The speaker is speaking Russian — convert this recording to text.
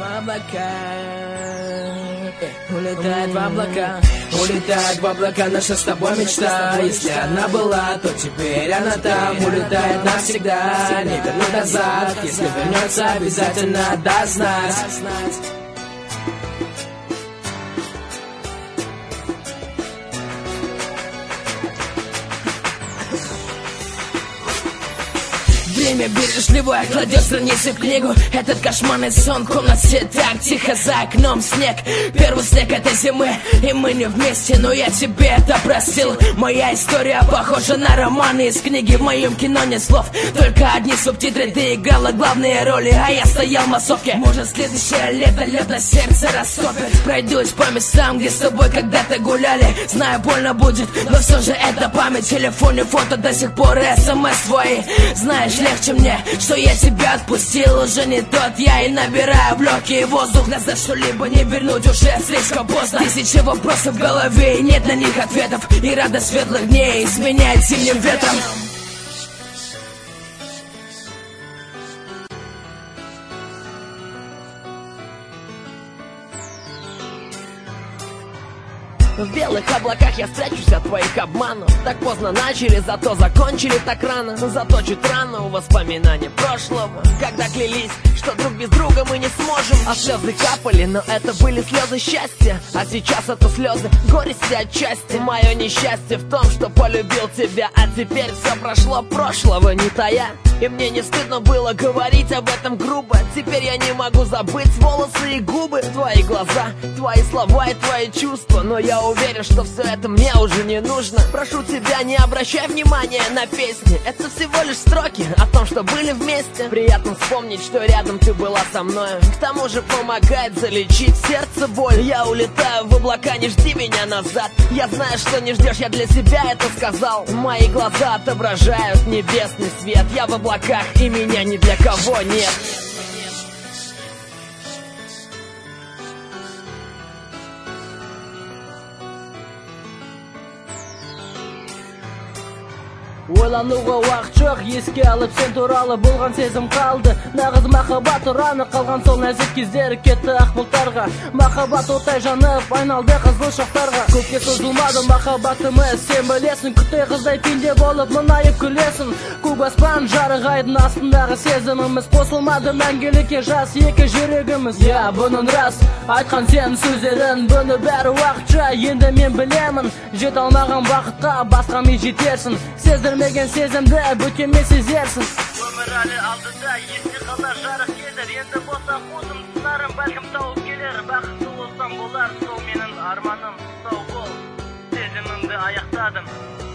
Улетает в облака, улетает в облака наша с тобой мечта. Если она была, то теперь она там. Улетает навсегда, не вернуть назад. Если вернется, обязательно даст знать. Время бережливое кладет страницы в книгу. Этот кошмарный сон в комнате, так тихо, за окном снег. Первый снег этой зимы, и мы не вместе, но я тебе это простил. Моя история похожа на романы из книги. В моем кино нет слов, только одни субтитры. Ты играла главные роли, а я стоял в массовке. Может, следующее лето лед на сердце растопит. Пройдусь по местам, где с тобой когда-то гуляли. Знаю, больно будет, но все же это память. В телефоне фото до сих пор, смс твои. Знаешь, легче мне, что я тебя отпустил. Уже не тот я, и набираю в легкий воздух. Назад что-либо не вернуть уже слишком поздно. Тысячи вопросов в голове, и нет на них ответов. И радость светлых дней сменяет зимним ветром. В белых облаках я спрячусь от твоих обманов. Так поздно начали, зато закончили так рано. Зато чуть рано у воспоминаний прошлого, когда клялись, что друг без друга мы не сможем. А слезы капали, но это были слезы счастья. А сейчас это слезы горести отчасти. Мое несчастье в том, что полюбил тебя, а теперь все прошло, прошлого не тая. И мне не стыдно было говорить об этом грубо. Теперь я не могу забыть волосы и губы. Твои глаза, твои слова и твои чувства. Но я уверен, что все это мне уже не нужно. Прошу тебя, не обращай внимания на песни. Это всего лишь строки о том, что были вместе. Приятно вспомнить, что рядом ты была со мной. К тому же помогает залечить сердце боль. Я улетаю в облака, не жди меня назад. Я знаю, что не ждешь, я для себя это сказал. Мои глаза отображают небесный свет. Я в облаках, и меня ни для кого нет. Ойлануға уақыт жоқ, еске алып сен туралы болған сезім қалды. Нағыз махаббат ұраны қалған сол нәзік кездер кетті ақ бұлттарға. Махаббат оттай жанып айналды қызыл шоқтарға. Көпке созылмады махаббатымыз, сен білесің. Күтте қыздай пенде болып мұнайып күлесің. Көк аспан жарық айдың астындағы сезіміміз қосылмады мәңгілікке жас екі жүрегіміз. Я, бұның рас, айтқан сен сөздерін, бұны бәрі уақытша. Енді мен білемін, жете алмаған бақытқа басқа мен жетерсің. Сездірмеген сезімді бүткенмен сезерсің. Өмір әлі алдыда, есте қалар жарық келер. Енді болса қудым сынарым, бәлкім тауып келер. Бақытты болсам болар, сол менің арманым. Сау бол, сезімімді аяқтадым.